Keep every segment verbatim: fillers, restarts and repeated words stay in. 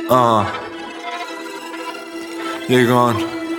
آه یگان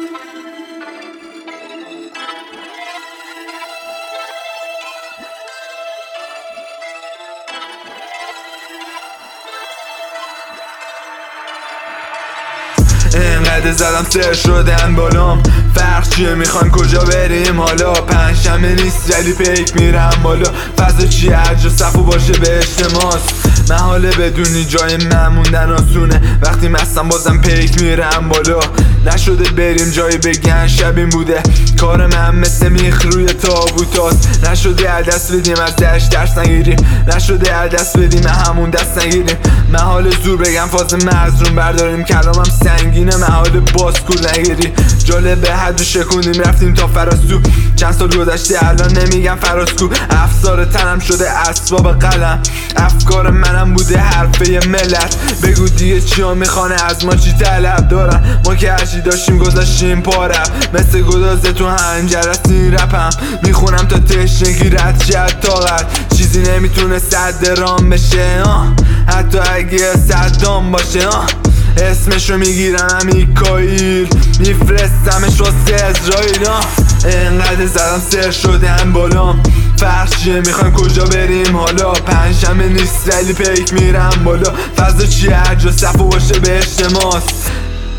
اینقدر زدم سر شدن بالام، فرق چیه میخوان کجا بریم حالا؟ پنجشنبه نیست ولی پیک میرم بالا، فضا چیه هر جا صفو باشه بهشت ماست. محاله بدونی جای من موندن آسونه، وقتی مستم بازم پیک میرم بالا. نشده بریم جایی بگن شب این بوده، کار من مثل میخ روی تابوتاست. نشده هر دست بدیم از دشت درس نگیریم، نشده هر دست بدیم همون دست نگیریم. محال زور بگم فاز مظلوم برداریم، کلامم سنگینه محال باسکول نگیری. جالبه حد و شکوندیم رفتیم تا فراسو، چند سال گذشته الان نمیگم فراسکو. افسار تنم شده اسباب قلم، افکار منم بوده حرفه ملت. بگو دیگه چیا میخوانه از ما چی طلب دارن؟ ما که هرچی داشتیم گذاشتیم پارم، مثل گدازه تو هنجر است این رپم. میخونم تا تشنگی رد شد طاقت، چیزی نمیتونه صد رام بشه آه. حتی اگه صدام باشه آه. اسمشو میگیرم میکائیل، میفرستمش واسه اسرائیل آه. اینقدر زدم سر شدم بالام، فرق چیه میخوان کجا بریم حالا؟ پنجشنبه نیست ولی پیک میرم بالا، فضا چیه هر جا صفو باشه بهشت ماست.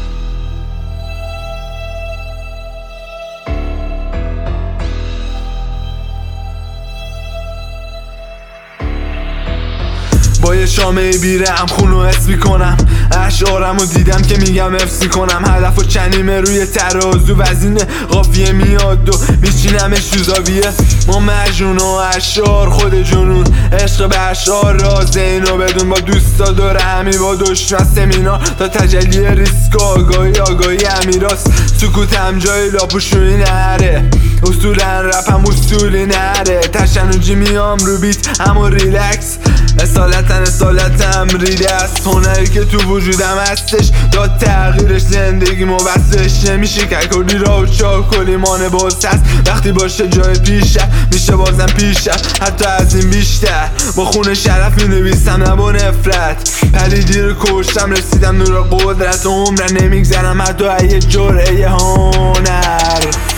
با یه شامه بیرم خونو حس میکنم، اشعارمو دیدم که میگم حفظ میکنم. هدفو چنیمه روی ترازو، وزینه قافیه میاد و میچینمش تو زاویه. ما مجنون و اشعار خود جنون، عشق به اشعار راز اینو بدون. با دوستا داره همی با دشمن سمینار، تا تجلی ریسک و آگاهی آگاهی امیراست. سکوتم جای لاپوشوی نره، اصولا رپم اصولی نره. تشنجی میام رو بیت همو ریلکس، اصالتن اصالتم ریده است. هنری که تو وجودم هستش داد تغییرش، زندگی مبستش نمیشه که کلی را و چاکلی مانه باز هست. وقتی باشه جای پیشه میشه بازم پیشه، حتی از این بیشتر. با خون شرف می نویسم نه با نفرت، پلیدی رو کشتم رسیدم نور قدرت. عمرن نمیگذرم حتی یه جرعه هنر.